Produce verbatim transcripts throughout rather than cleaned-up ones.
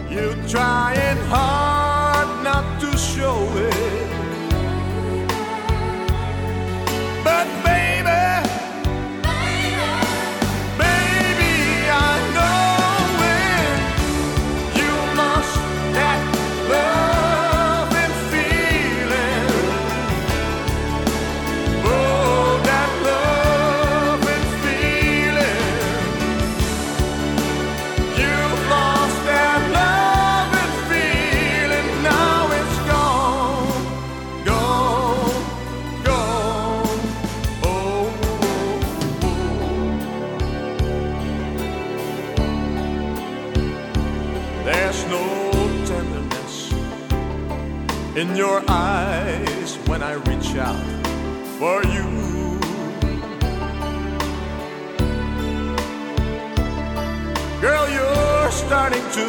You're trying hard not to show it, but baby, baby, I know when you lost that love and feeling. Oh, that love and feeling. You've lost that love and feeling. Now it's gone, gone, gone. Oh, oh, oh. There's no tenderness in your eyes when I reach out for you. Girl, you're starting to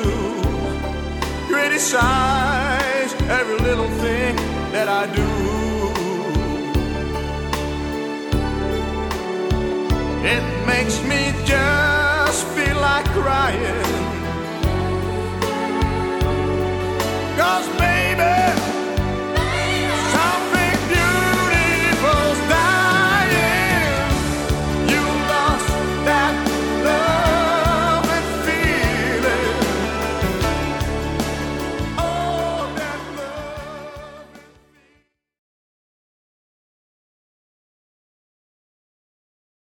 criticize every little thing that I do. It makes me just feel like crying